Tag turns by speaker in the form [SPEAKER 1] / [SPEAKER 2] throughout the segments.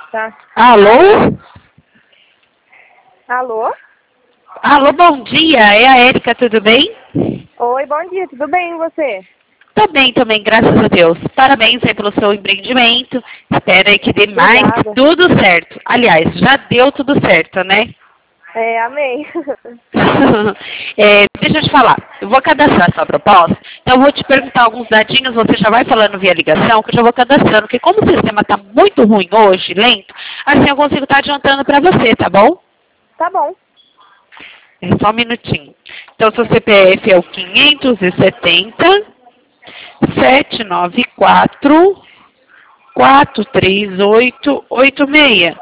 [SPEAKER 1] Tá.
[SPEAKER 2] Alô?
[SPEAKER 1] Alô?
[SPEAKER 2] Alô, bom dia. É a Érica, tudo bem?
[SPEAKER 1] Oi, bom dia, tudo bem e você?
[SPEAKER 2] Tô bem também, graças a Deus. Parabéns aí pelo seu empreendimento. Espero aí que dê mais
[SPEAKER 1] Obrigada.
[SPEAKER 2] tudo certo. Aliás, já deu tudo certo, né?
[SPEAKER 1] Amém.
[SPEAKER 2] Deixa eu te falar, eu vou cadastrar sua proposta, então eu vou te perguntar alguns dadinhos, você já vai falando via ligação, que eu já vou cadastrando, porque como o sistema está muito ruim hoje, lento, assim eu consigo estar adiantando para você, tá bom?
[SPEAKER 1] Tá bom.
[SPEAKER 2] É só um minutinho. Então, seu CPF é o 570 794 43886.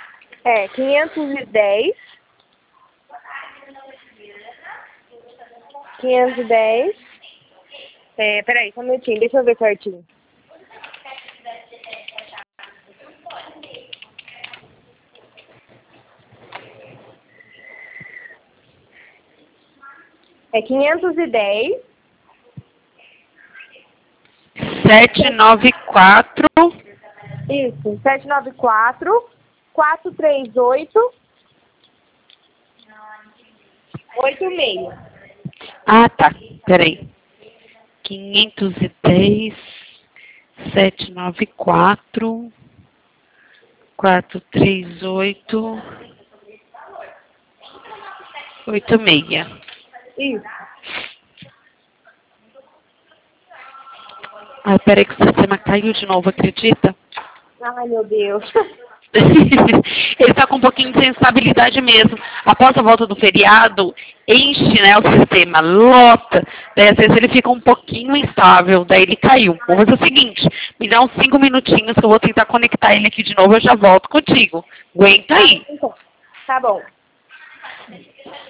[SPEAKER 1] 510. 510. Peraí, só um minutinho, deixa eu ver certinho. É 510.
[SPEAKER 2] 794
[SPEAKER 1] Isso, 794 438 86.
[SPEAKER 2] Ah, tá. Peraí. 510 794 438 86.
[SPEAKER 1] Isso.
[SPEAKER 2] Ah, peraí que o sistema caiu de novo, acredita?
[SPEAKER 1] Ai, meu Deus.
[SPEAKER 2] Ele está com um pouquinho de sensibilidade mesmo. Após a volta do feriado, enche, né, o sistema, lota. Daí às vezes ele fica um pouquinho instável, daí ele caiu. Vamos fazer o seguinte, me dá uns 5 minutinhos que eu vou tentar conectar ele aqui de novo, eu já volto contigo. Aguenta aí.
[SPEAKER 1] Então, tá bom.